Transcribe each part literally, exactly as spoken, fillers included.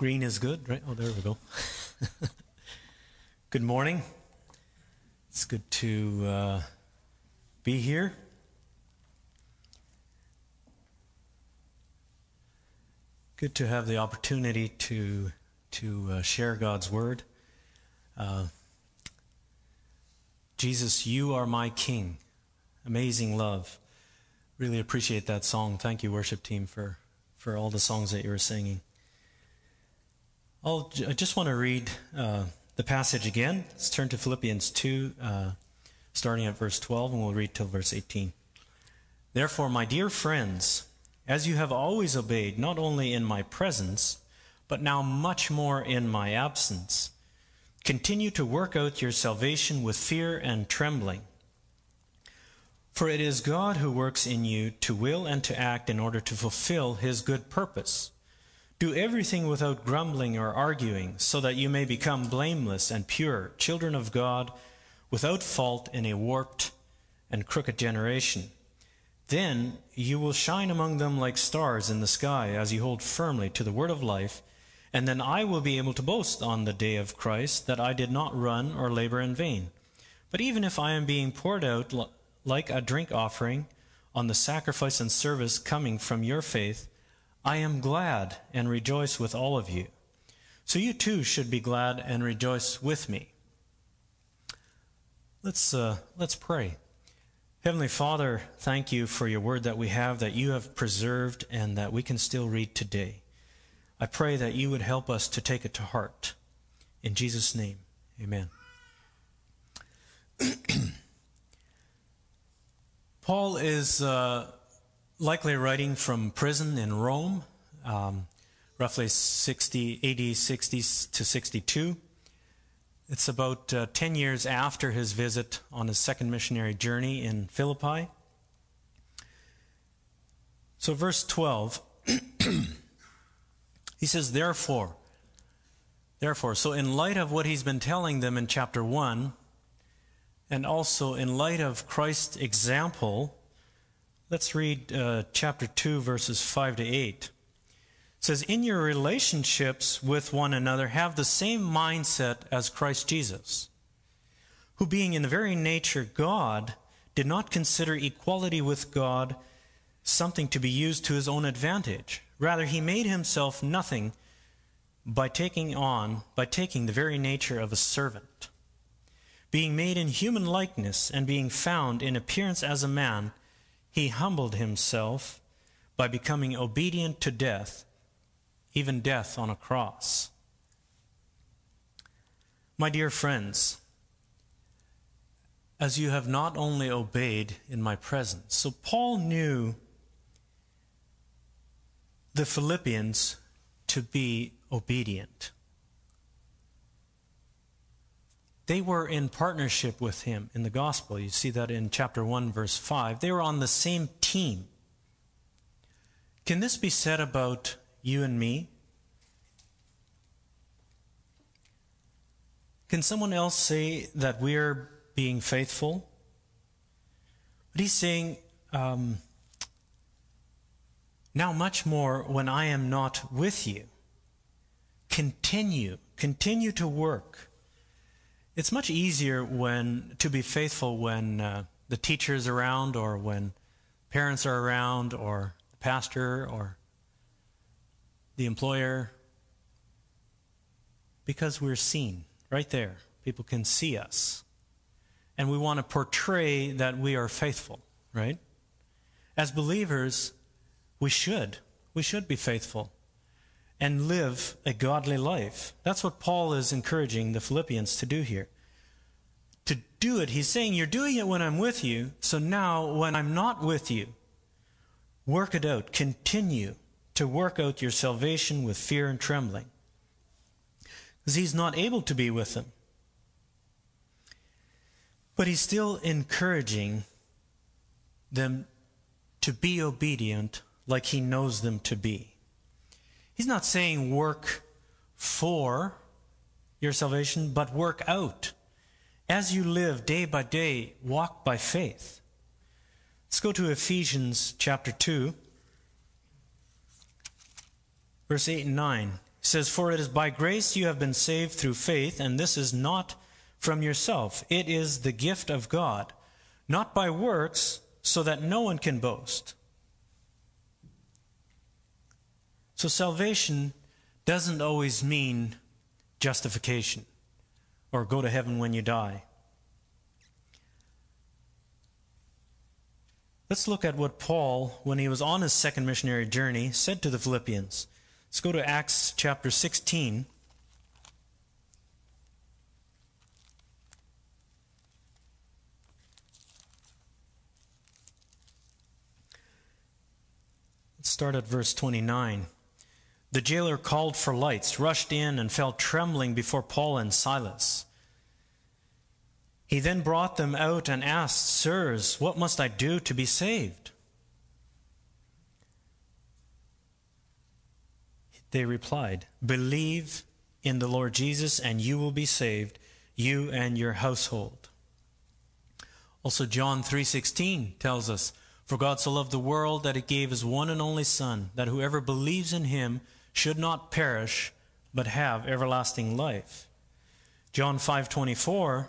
Green is good, right? Oh, there we go. Good morning. It's good to uh, be here. Good to have the opportunity to to uh, share God's word. Uh, Jesus, you are my King. Amazing love. Really appreciate that song. Thank you, worship team, for, for all the songs that you were singing. I'll, I just want to read uh, the passage again. Let's turn to Philippians two, uh, starting at verse twelve, and we'll read till verse eighteen. Therefore, my dear friends, as you have always obeyed, not only in my presence, but now much more in my absence, continue to work out your salvation with fear and trembling. For it is God who works in you to will and to act in order to fulfill His good purpose. Do everything without grumbling or arguing, so that you may become blameless and pure, children of God, without fault in a warped and crooked generation. Then you will shine among them like stars in the sky as you hold firmly to the word of life, and then I will be able to boast on the day of Christ that I did not run or labor in vain. But even if I am being poured out like a drink offering on the sacrifice and service coming from your faith, I am glad and rejoice with all of you. So you too should be glad and rejoice with me. Let's uh, let's pray. Heavenly Father, thank you for your word that we have, that you have preserved and that we can still read today. I pray that you would help us to take it to heart. In Jesus' name, amen. Paul is uh, likely writing from prison in Rome, um, roughly sixty, A D sixty to sixty-two. It's about uh, ten years after his visit on his second missionary journey in Philippi. So verse twelve, he says, therefore, therefore. So in light of what he's been telling them in chapter one, and also in light of Christ's example, let's read uh, chapter two, verses five to eight. It says, in your relationships with one another, have the same mindset as Christ Jesus, who being in the very nature God, did not consider equality with God something to be used to his own advantage. Rather, he made himself nothing by taking on, by taking the very nature of a servant. Being made in human likeness and being found in appearance as a man, he humbled himself by becoming obedient to death, even death on a cross. My dear friends, as you have not only obeyed in my presence. So Paul knew the Philippians to be obedient. They were in partnership with him in the gospel. You see that in chapter one, verse five. They were on the same team. Can this be said about you and me? Can someone else say that we're being faithful? But he's saying, um, now much more when I am not with you. Continue, continue to work. It's much easier when to be faithful when uh, the teacher is around, or when parents are around, or the pastor, or the employer, because we're seen right there. People can see us. And we want to portray that we are faithful, right? As believers, we should. We should be faithful and live a godly life. That's what Paul is encouraging the Philippians to do here. To do it, he's saying, you're doing it when I'm with you, so now when I'm not with you, work it out. Continue to work out your salvation with fear and trembling. Because he's not able to be with them. But he's still encouraging them to be obedient like he knows them to be. He's not saying work for your salvation, but work out. As you live day by day, walk by faith. Let's go to Ephesians chapter two, verse eight and nine. He says, "For it is by grace you have been saved through faith, and this is not from yourself. It is the gift of God, not by works, so that no one can boast." So salvation doesn't always mean justification or go to heaven when you die. Let's look at what Paul, when he was on his second missionary journey, said to the Philippians. Let's go to Acts chapter sixteen. Let's start at verse twenty-nine. "The jailer called for lights, rushed in, and fell trembling before Paul and Silas. He then brought them out and asked, 'Sirs, what must I do to be saved?' They replied, 'Believe in the Lord Jesus, and you will be saved, you and your household.'" Also John three sixteen tells us, "For God so loved the world that he gave his one and only Son, that whoever believes in him should not perish, but have everlasting life." John five twenty-four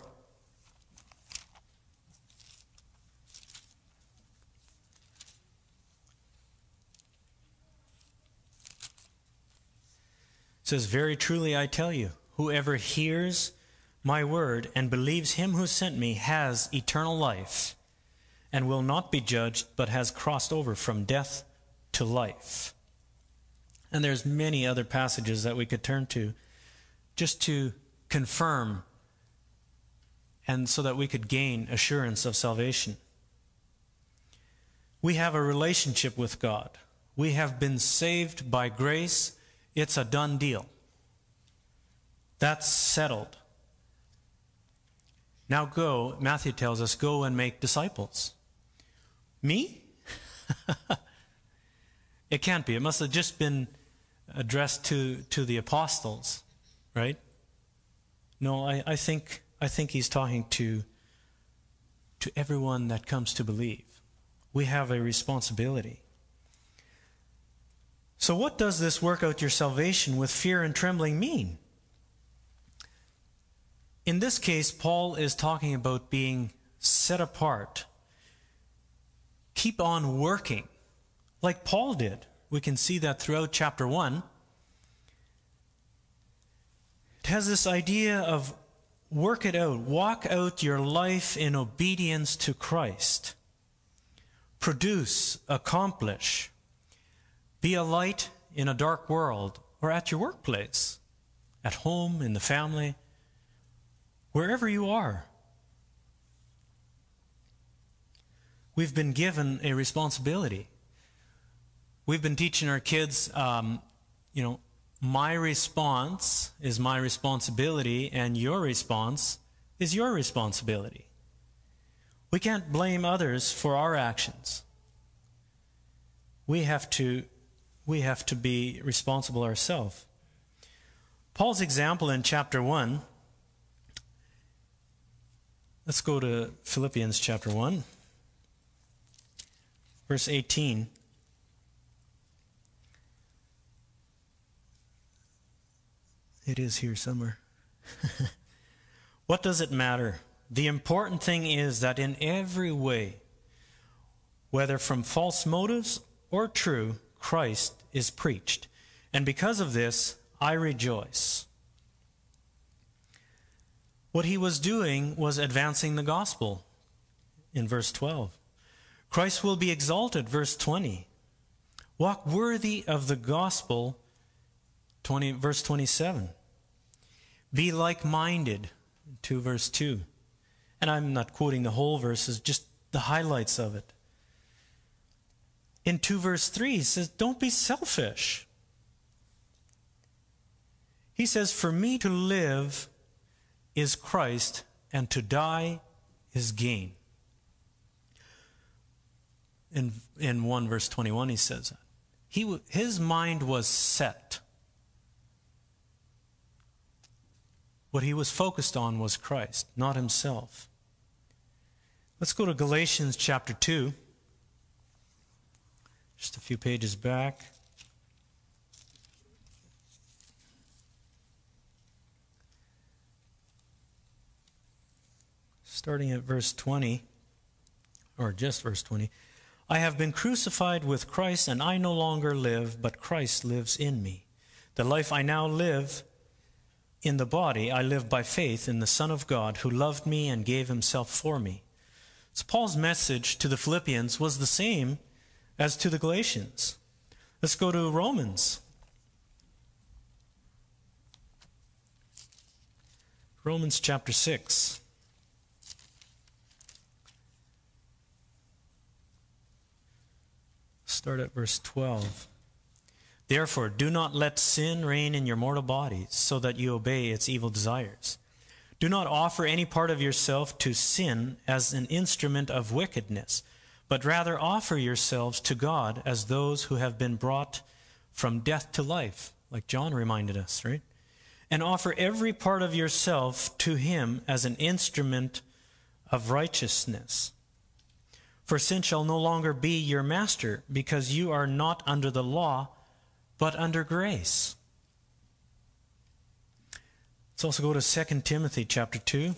says, "Very truly I tell you, whoever hears my word and believes him who sent me has eternal life, and will not be judged, but has crossed over from death to life." And there's many other passages that we could turn to just to confirm, and so that we could gain assurance of salvation. We have a relationship with God. We have been saved by grace. It's a done deal. That's settled. Now go, Matthew tells us, go and make disciples. Me? It can't be. It must have just been addressed to, to the apostles, right? No, I, I think I think he's talking to, to everyone that comes to believe. We have a responsibility. So what does this work out your salvation with fear and trembling mean? In this case, Paul is talking about being set apart. Keep on working, like Paul did. We can see that throughout chapter one. It has this idea of work it out, walk out your life in obedience to Christ. Produce, accomplish. Be a light in a dark world, or at your workplace, at home, in the family, wherever you are. We've been given a responsibility. We've been teaching our kids, um, you know, my response is my responsibility, and your response is your responsibility. We can't blame others for our actions. We have to We have to be responsible ourselves. Paul's example in chapter one, let's go to Philippians chapter one, verse eighteen. It is here somewhere. What does it matter? The important thing is that in every way, whether from false motives or true, Christ is preached, and because of this, I rejoice. What he was doing was advancing the gospel in verse twelve. Christ will be exalted, verse twenty. Walk worthy of the gospel, twenty, verse twenty-seven. Be like-minded, to verse two. And I'm not quoting the whole verses, just the highlights of it. In two verse three, he says, don't be selfish. He says, for me to live is Christ, and to die is gain. In, in one verse twenty-one, he says that. He, his mind was set. What he was focused on was Christ, not himself. Let's go to Galatians chapter two. Just a few pages back. starting at verse twenty, or just verse twenty. I have been crucified with Christ, and I no longer live, but Christ lives in me. The life I now live in the body, I live by faith in the Son of God, who loved me and gave himself for me. So Paul's message to the Philippians was the same as to the Galatians. Let's go to Romans. Romans chapter six. Start at verse twelve. Therefore, do not let sin reign in your mortal bodies, so that you obey its evil desires. Do not offer any part of yourself to sin as an instrument of wickedness, but rather offer yourselves to God as those who have been brought from death to life, like John reminded us, right? And offer every part of yourself to him as an instrument of righteousness. For sin shall no longer be your master, because you are not under the law, but under grace. Let's also go to Second Timothy chapter two.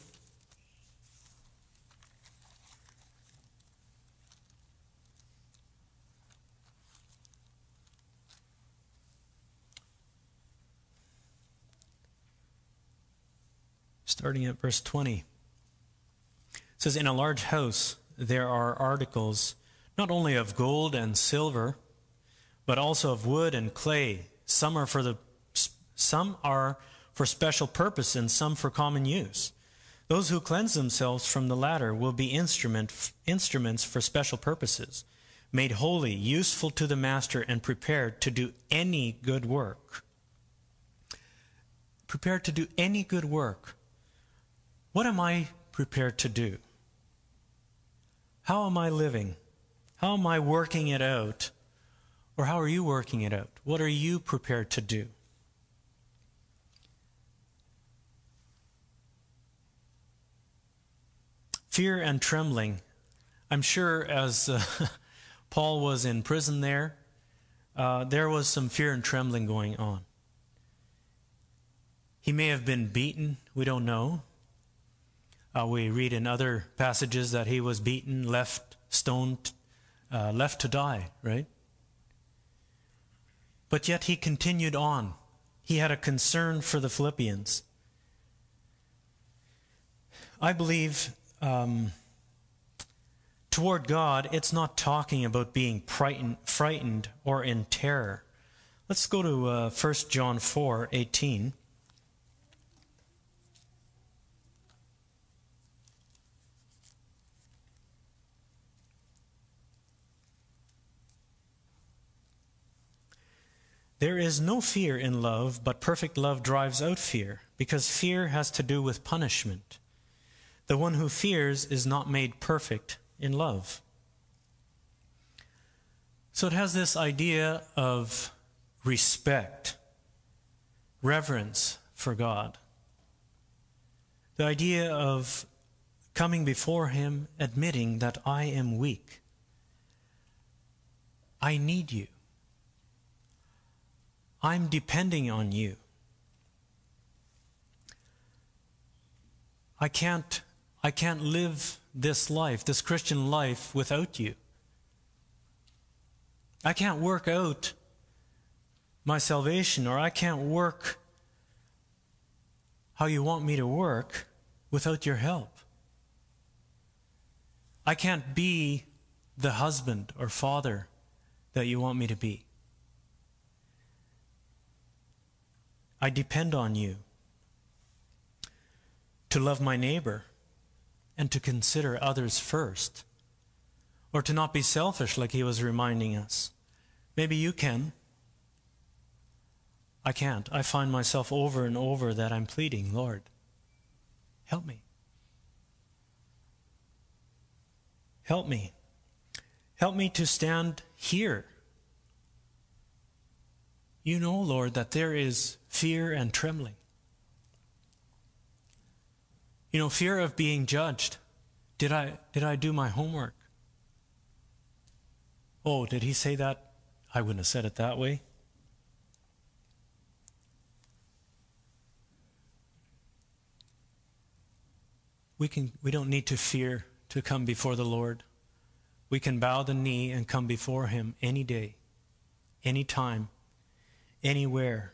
Starting at verse twenty. It says, in a large house there are articles not only of gold and silver, but also of wood and clay. Some are for the some are for special purpose, and some for common use. Those who cleanse themselves from the latter will be instrument, instruments for special purposes, made holy, useful to the master, and prepared to do any good work. Prepared to do any good work. What am I prepared to do? How am I living? How am I working it out? Or how are you working it out? What are you prepared to do? Fear and trembling. I'm sure as uh, Paul was in prison there, uh, there was some fear and trembling going on. He may have been beaten. We don't know. Uh, we read in other passages that he was beaten, left stoned, uh, left to die, right? But yet he continued on. He had a concern for the Philippians. I believe um, toward God, it's not talking about being frightened, frightened or in terror. Let's go to uh, First John four eighteen. There is no fear in love, but perfect love drives out fear, because fear has to do with punishment. The one who fears is not made perfect in love. So it has this idea of respect, reverence for God. The idea of coming before him, admitting that I am weak. I need you. I'm depending on you. I can't, I can't live this life, this Christian life, without you. I can't work out my salvation, or I can't work how you want me to work without your help. I can't be the husband or father that you want me to be. I depend on you to love my neighbor and to consider others first, or to not be selfish like he was reminding us. Maybe you can. I can't. I find myself over and over that I'm pleading, Lord, help me. Help me. Help me to stand here. You know, Lord, that there is fear and trembling. You know, fear of being judged. Did I, did I do my homework? Oh, did he say that? I wouldn't have said it that way. we can we don't need to fear to come before the Lord. We can bow the knee and come before him any day, any time, anywhere.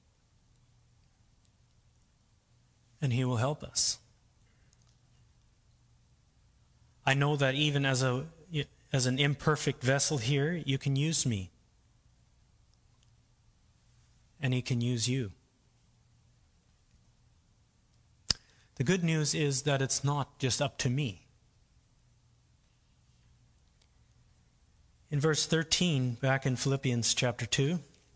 And he will help us. I know that even as a as an imperfect vessel here, you can use me. And he can use you. The good news is that it's not just up to me. In verse thirteen, back in Philippians chapter two,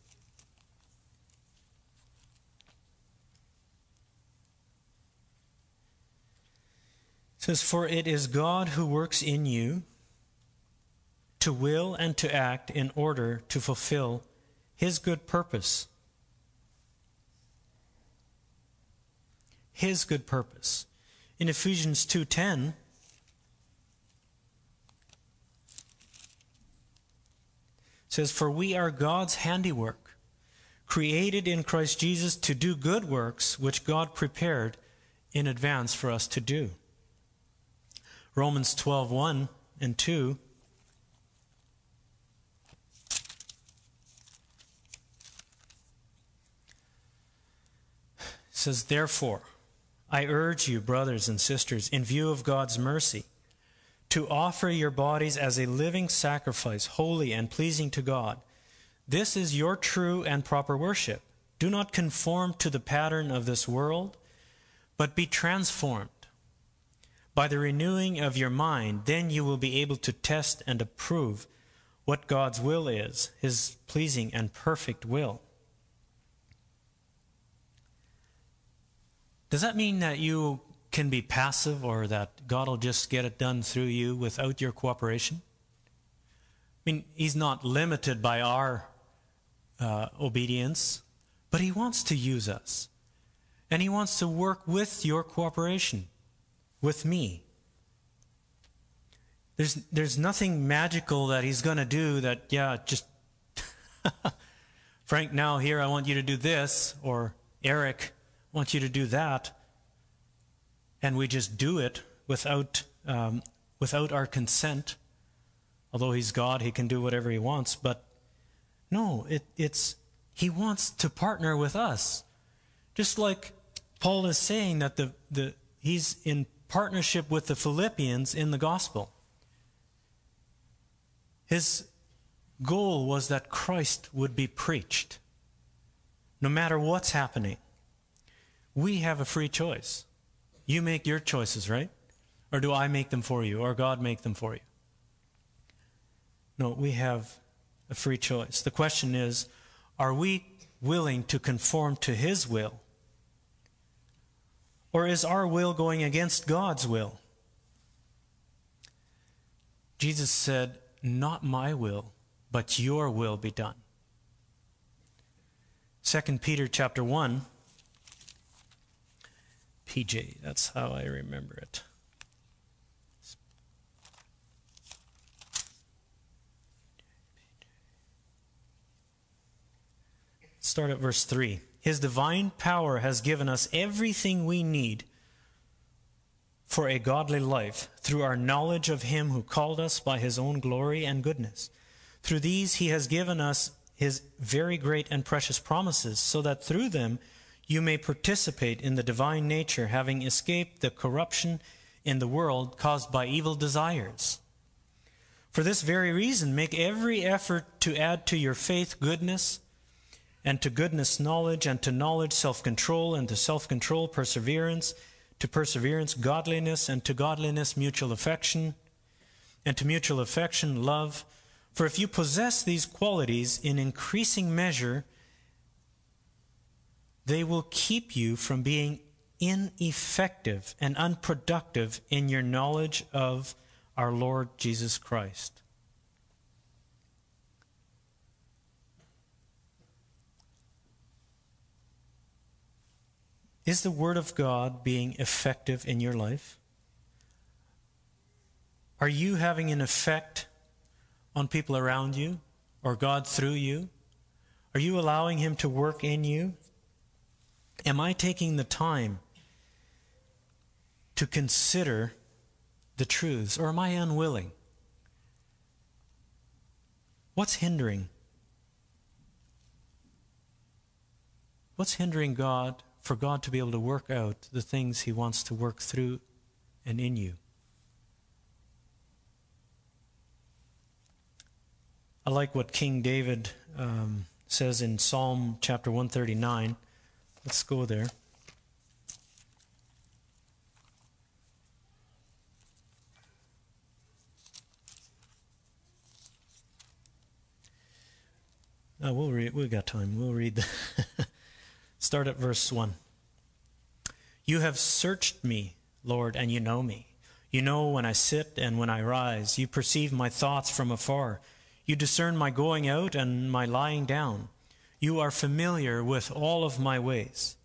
it says, "For it is God who works in you to will and to act in order to fulfill his good purpose." His good purpose. In Ephesians two ten, it says, "For we are God's handiwork, created in Christ Jesus to do good works, which God prepared in advance for us to do." Romans twelve one and two says, "Therefore, I urge you, brothers and sisters, in view of God's mercy, to offer your bodies as a living sacrifice, holy and pleasing to God. This is your true and proper worship. Do not conform to the pattern of this world, but be transformed by the renewing of your mind. Then you will be able to test and approve what God's will is, his pleasing and perfect will." Does that mean that you can be passive or that God will just get it done through you without your cooperation? I mean, he's not limited by our uh, obedience, but he wants to use us. And he wants to work with your cooperation, with me. There's, there's nothing magical that he's going to do that, yeah, just, Frank, now here I want you to do this, or Eric, I want you to do that, and we just do it without um, without our consent. Although he's God, he can do whatever he wants. But no, it, it's he wants to partner with us, just like Paul is saying that the the he's in partnership with the Philippians in the gospel. His goal was that Christ would be preached, no matter what's happening. We have a free choice. You make your choices, right? Or do I make them for you? Or God make them for you? No, we have a free choice. The question is, are we willing to conform to his will? Or is our will going against God's will? Jesus said, "Not my will, but your will be done." Second Peter chapter one, P J, that's how I remember it. Start at verse three. "His divine power has given us everything we need for a godly life through our knowledge of him who called us by his own glory and goodness. Through these he has given us his very great and precious promises, so that through them you may participate in the divine nature, having escaped the corruption in the world caused by evil desires. For this very reason, make every effort to add to your faith goodness, and to goodness knowledge, and to knowledge self-control, and to self-control perseverance, to perseverance godliness, and to godliness mutual affection, and to mutual affection love. For if you possess these qualities in increasing measure, they will keep you from being ineffective and unproductive in your knowledge of our Lord Jesus Christ." Is the Word of God being effective in your life? Are you having an effect on people around you, or God through you? Are you allowing him to work in you? Am I taking the time to consider the truths, or am I unwilling? What's hindering? What's hindering God for God to be able to work out the things he wants to work through and in you? I like what King David um, says in Psalm chapter one thirty-nine. Let's go there. Uh, we'll read. We've got time. We'll read. The Start at verse one. You have searched me, Lord, and you know me. You know when I sit and when I rise. You perceive my thoughts from afar. You discern my going out and my lying down. You are familiar with all of my ways.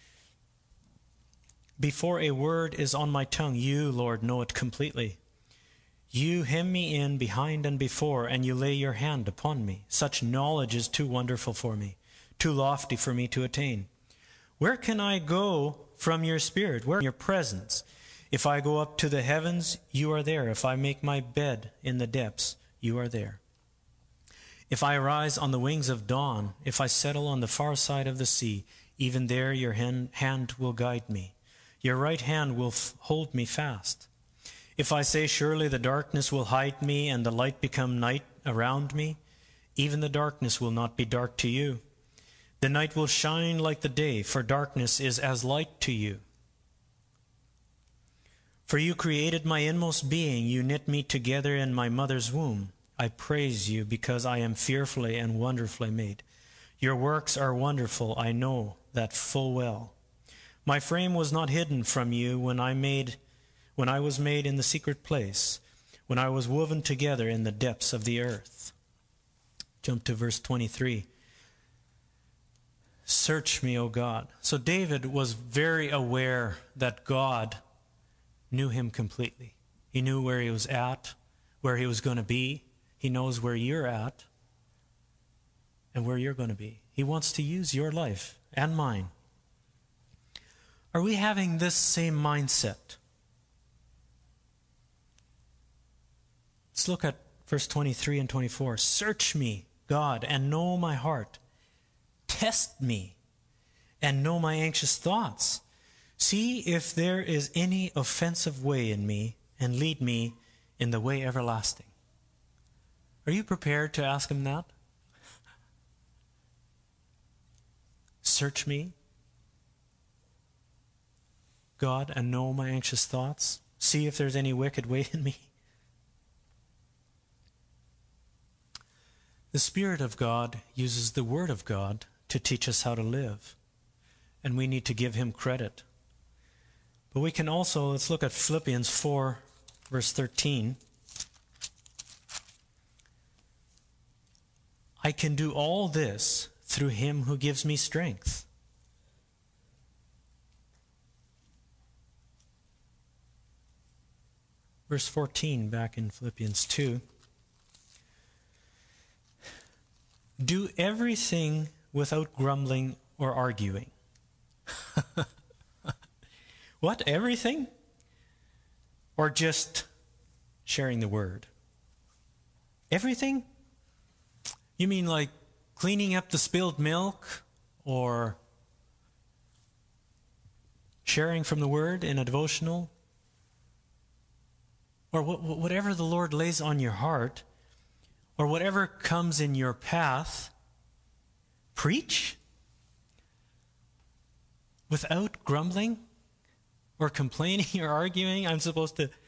Before a word is on my tongue, you, Lord, know it completely. You hem me in behind and before, and you lay your hand upon me. Such knowledge is too wonderful for me, too lofty for me to attain. Where can I go from your spirit? Where is your presence? If I go up to the heavens, you are there. If I make my bed in the depths, you are there. If I rise on the wings of dawn, if I settle on the far side of the sea, even there your hand will guide me. Your right hand will f- hold me fast. If I say, surely the darkness will hide me and the light become night around me, even the darkness will not be dark to you. The night will shine like the day, for darkness is as light to you. For you created my inmost being, you knit me together in my mother's womb. I praise you because I am fearfully and wonderfully made. Your works are wonderful, I know that full well. My frame was not hidden from you when I made when I was made in the secret place, when I was woven together in the depths of the earth. Jump to verse twenty-three. Search me, O God. So David was very aware that God knew him completely. He knew where he was at, where he was going to be. He knows where you're at and where you're going to be. He wants to use your life and mine. Are we having this same mindset? Let's look at verse twenty-three and twenty-four. Search me, God, and know my heart. Test me and know my anxious thoughts. See if there is any offensive way in me, and lead me in the way everlasting. Are you prepared to ask him that? Search me, God, and know my anxious thoughts. See if there's any wicked way in me. The Spirit of God uses the Word of God to teach us how to live, and we need to give him credit. But we can also, let's look at Philippians four, verse thirteen. I can do all this through him who gives me strength. Verse fourteen, back in Philippians two. Do everything without grumbling or arguing. What, everything? Or just sharing the word? Everything? You mean like cleaning up the spilled milk, or sharing from the word in a devotional? Or wh- whatever the Lord lays on your heart, or whatever comes in your path, preach without grumbling or complaining or arguing. I'm supposed to...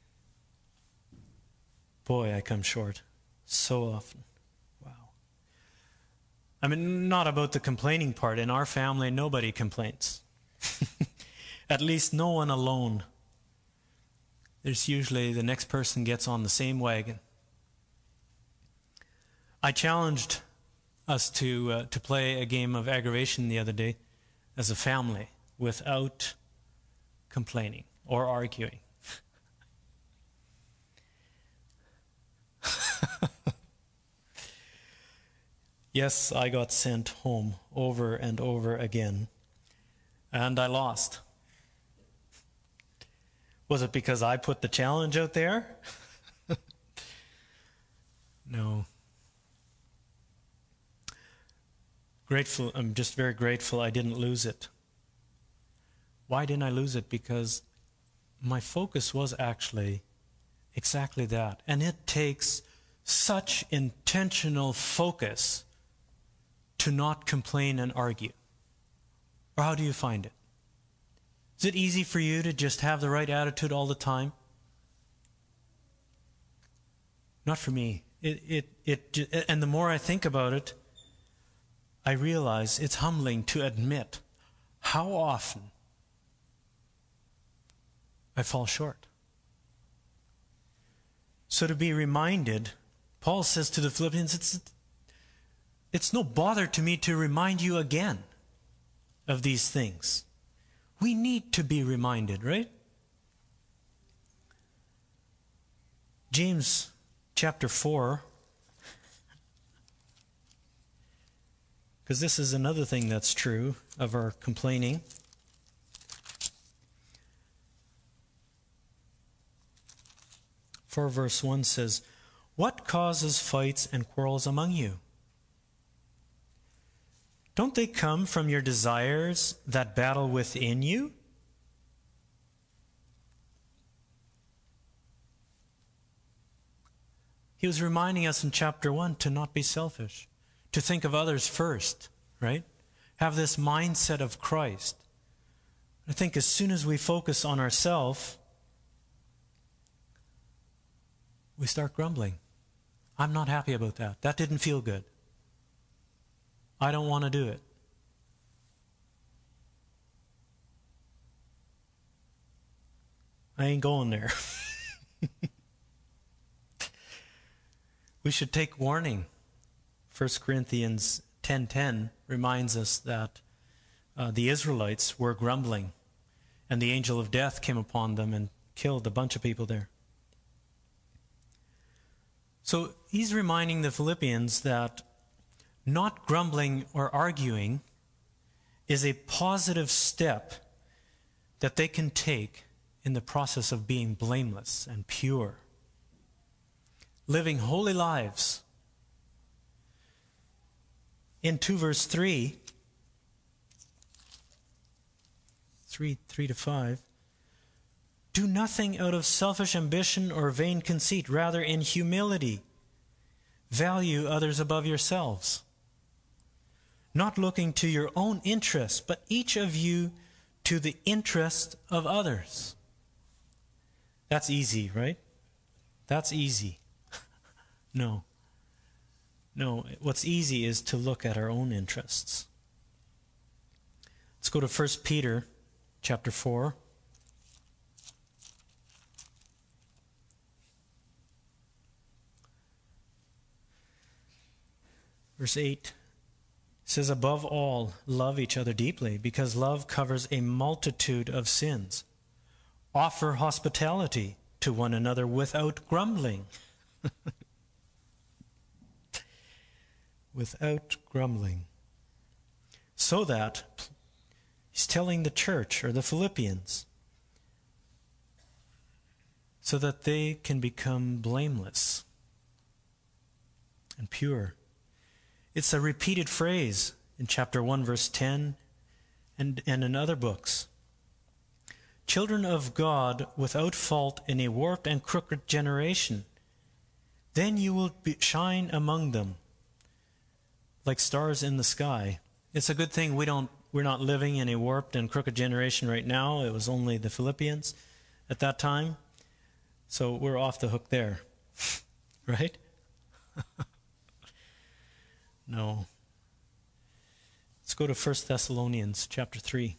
Boy, I come short so often. Wow. I mean, not about the complaining part. In our family, nobody complains. At least no one alone. There's usually the next person gets on the same wagon. I challenged us to uh, to play a game of aggravation the other day as a family without complaining or arguing. Yes, I got sent home over and over again, and I lost. Was it because I put the challenge out there? No. Grateful, I'm just very grateful I didn't lose it. Why didn't I lose it? Because my focus was actually exactly that. And it takes such intentional focus to not complain and argue. Or how do you find it? Is it easy for you to just have the right attitude all the time? Not for me. It, it, it, and the more I think about it, I realize it's humbling to admit how often I fall short. So to be reminded, Paul says to the Philippians, it's, it's no bother to me to remind you again of these things. We need to be reminded, right? James chapter four, because this is another thing that's true of our complaining. four verse one says, "What causes fights and quarrels among you? Don't they come from your desires that battle within you?" He was reminding us in chapter one to not be selfish, to think of others first, right? Have this mindset of Christ. I think as soon as we focus on ourselves, we start grumbling. I'm not happy about that. That didn't feel good. I don't want to do it. I ain't going there. We should take warning. First Corinthians ten ten reminds us that uh, the Israelites were grumbling, and the angel of death came upon them and killed a bunch of people there. So he's reminding the Philippians that not grumbling or arguing is a positive step that they can take in the process of being blameless and pure, living holy lives. In two verse three, three, three to five, "Do nothing out of selfish ambition or vain conceit, rather in humility value others above yourselves, not looking to your own interest, but each of you to the interest of others." That's easy, right? That's easy. No. No, what's easy is to look at our own interests. Let's go to First Peter chapter four. Verse eight says, "Above all, love each other deeply, because love covers a multitude of sins. Offer hospitality to one another without grumbling." Without grumbling. So that, he's telling the church, or the Philippians, so that they can become blameless and pure. It's a repeated phrase in chapter one, verse ten, and, and in other books. "Children of God without fault in a warped and crooked generation. Then you will be, shine among them like stars in the sky." It's a good thing we don't, we're not living in a warped and crooked generation right now. It was only the Philippians at that time. So we're off the hook there. Right? No. Let's go to First Thessalonians chapter three.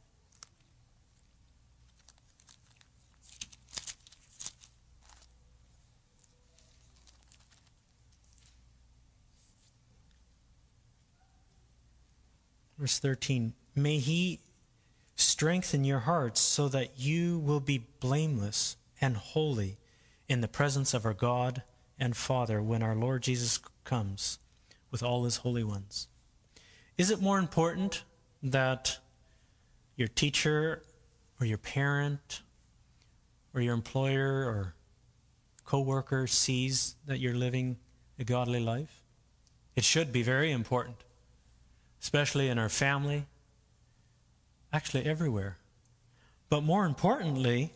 Verse thirteen, "May he strengthen your hearts so that you will be blameless and holy in the presence of our God and Father when our Lord Jesus comes with all his holy ones." Is it more important that your teacher or your parent or your employer or co-worker sees that you're living a godly life? It should be very important, especially in our family, actually everywhere. But more importantly,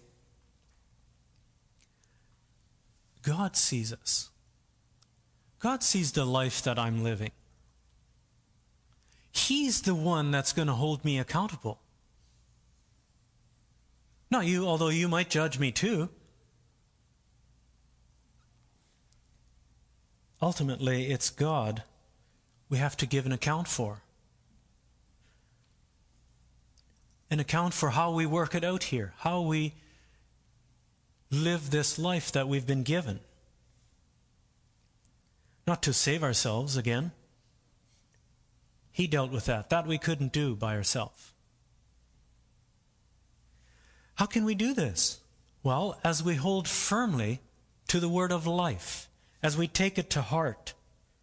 God sees us. God sees the life that I'm living. He's the one that's going to hold me accountable. Not you, although you might judge me too. Ultimately, it's God we have to give an account for. An account for how we work it out here, how we live this life that we've been given. Not to save ourselves again. He dealt with that. That we couldn't do by ourselves. How can we do this? Well, as we hold firmly to the word of life, as we take it to heart.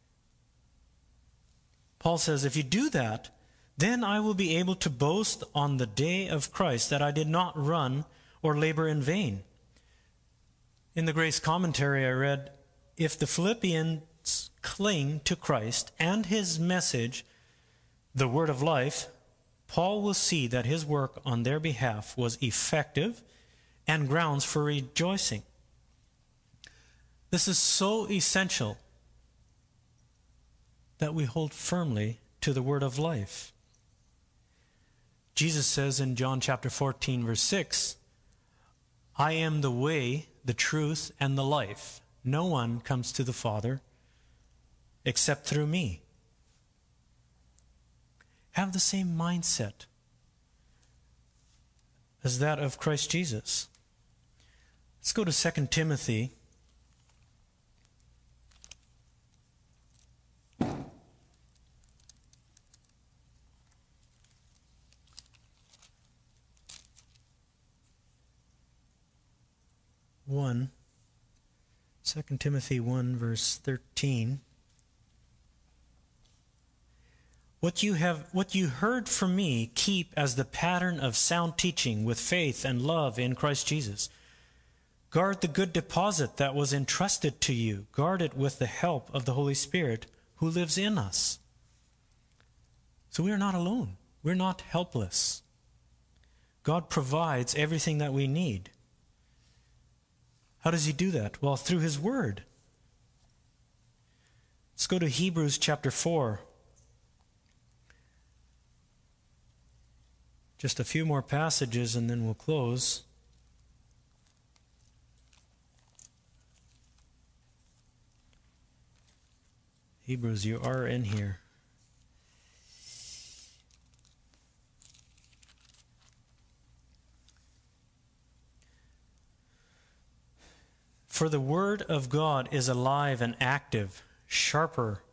Paul says, if you do that, then I will be able to boast on the day of Christ that I did not run or labor in vain. In the Grace Commentary I read, if the Philippians cling to Christ and his message, the word of life, Paul will see that his work on their behalf was effective and grounds for rejoicing. This is so essential that we hold firmly to the word of life. Jesus says in John chapter fourteen, verse six, I am the way, the truth, and the life. No one comes to the Father except through me. Have the same mindset as that of Christ Jesus. Let's go to Second Timothy. One, Second Timothy one, verse thirteen. What you have, what you heard from me, keep as the pattern of sound teaching with faith and love in Christ Jesus. Guard the good deposit that was entrusted to you. Guard it with the help of the Holy Spirit who lives in us. So we are not alone. We're not helpless. God provides everything that we need. How does he do that? Well, through his word. Let's go to Hebrews chapter four. Just a few more passages and then we'll close. Hebrews, you are in here. For the word of God is alive and active, sharper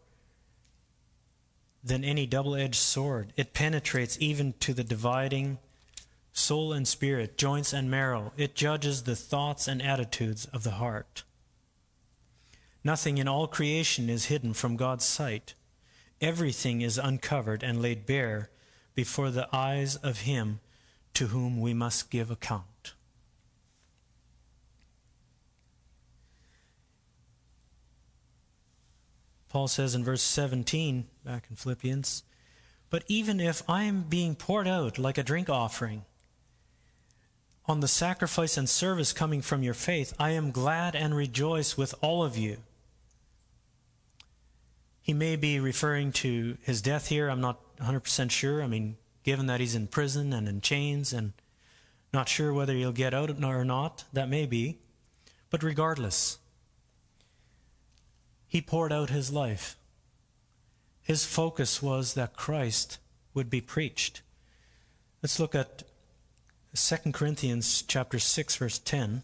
than any double-edged sword. It penetrates even to the dividing soul and spirit, joints and marrow. It judges the thoughts and attitudes of the heart. Nothing in all creation is hidden from God's sight. Everything is uncovered and laid bare before the eyes of him to whom we must give account. Paul says in verse seventeen, back in Philippians, but even if I am being poured out like a drink offering on the sacrifice and service coming from your faith, I am glad and rejoice with all of you. He may be referring to his death here. I'm not one hundred percent sure. I mean, given that he's in prison and in chains and not sure whether he'll get out or not, that may be. But regardless, he poured out his life. His focus was that Christ would be preached. Let's look at Second Corinthians chapter six, verse ten.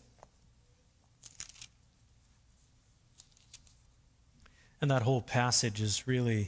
And that whole passage is really...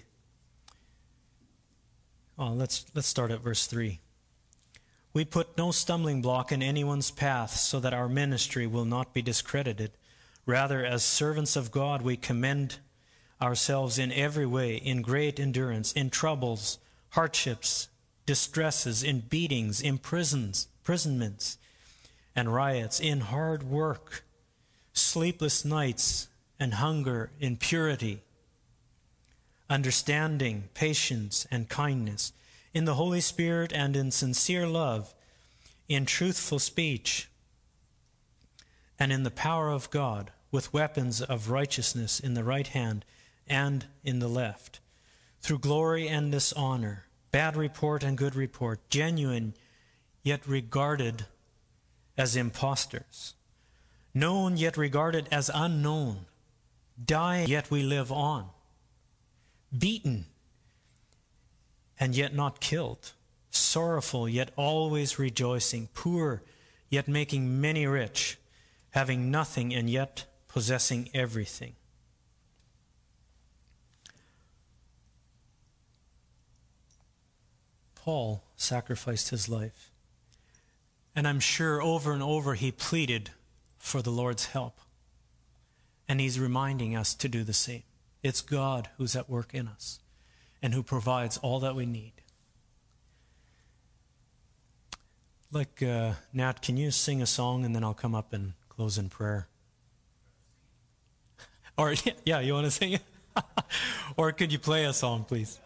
Oh, let's let's start at verse three. We put no stumbling block in anyone's path so that our ministry will not be discredited. Rather, as servants of God, we commend ourselves in every way, in great endurance, in troubles, hardships, distresses, in beatings, imprisons, imprisonments, and riots, in hard work, sleepless nights and hunger, in purity, understanding, patience, and kindness, in the Holy Spirit and in sincere love, in truthful speech, and in the power of God, with weapons of righteousness in the right hand and in the left, through glory and dishonor, bad report and good report, genuine yet regarded as impostors, known yet regarded as unknown, dying yet we live on, beaten and yet not killed, sorrowful yet always rejoicing, poor yet making many rich, having nothing and yet possessing everything. Paul sacrificed his life. And I'm sure over and over he pleaded for the Lord's help. And he's reminding us to do the same. It's God who's at work in us and who provides all that we need. Like, uh, Nat, can you sing a song and then I'll come up and close in prayer? Or, yeah, you want to sing it? Or could you play a song, please?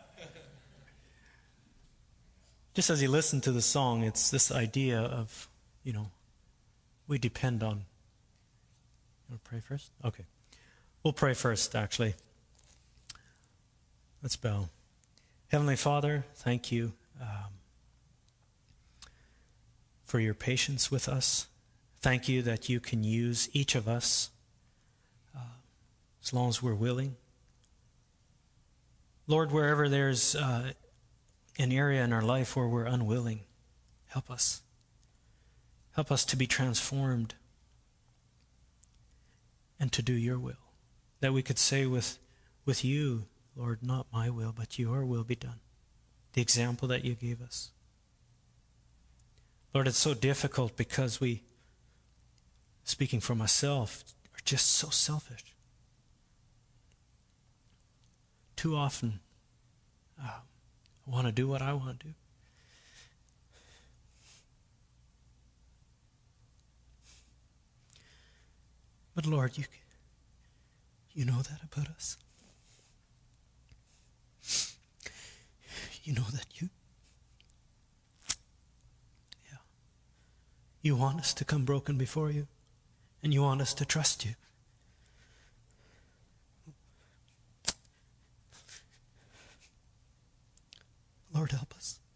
Just as you listen to the song, it's this idea of, you know, we depend on. You want to pray first? Okay. We'll pray first, actually. Let's bow. Heavenly Father, thank you um, for your patience with us. Thank you that you can use each of us uh, as long as we're willing. Lord, wherever there's uh, an area in our life where we're unwilling, help us. Help us to be transformed and to do your will. That we could say with, with you, Lord, not my will, but your will be done. The example that you gave us. Lord, it's so difficult because we, speaking for myself, are just so selfish. Too often, uh, I want to do what I want to do. But Lord, you, you know that about us. You know that you, yeah, you want us to come broken before you, and you want us to trust you. Lord, help us.